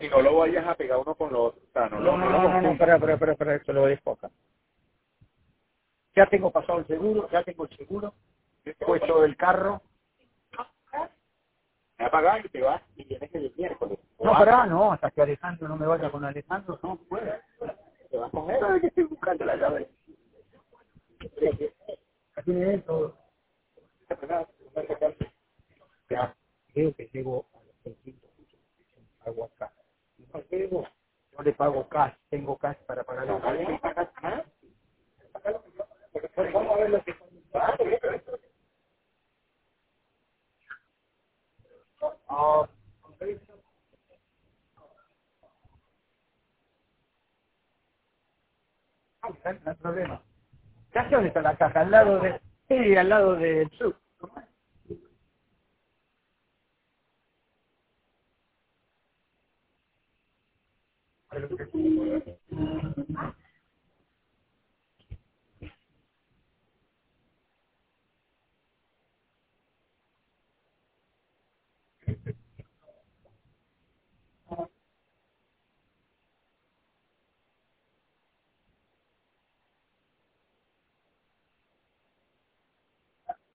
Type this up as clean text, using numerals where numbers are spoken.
Y no lo vayas a pegar uno con los otros. O sea, Espera, esto lo dejo acá. Ya tengo pasado el seguro, ya tengo el seguro, puesto el carro. Me va a pagar y te vas y vienes el miércoles. No, pará, no, hasta que Alejandro no me vaya con Alejandro, no puede. Te vas con él. Ay, que estoy buscando la llave. Aquí tiene todo. Ya, creo que llego a los 600, pago acá. Yo le pago cash, tengo cash para pagar el cash. Vamos a ver lo que ah, no hay problema. ¿Dónde está la caja? Al lado de... Sí, al lado del sur.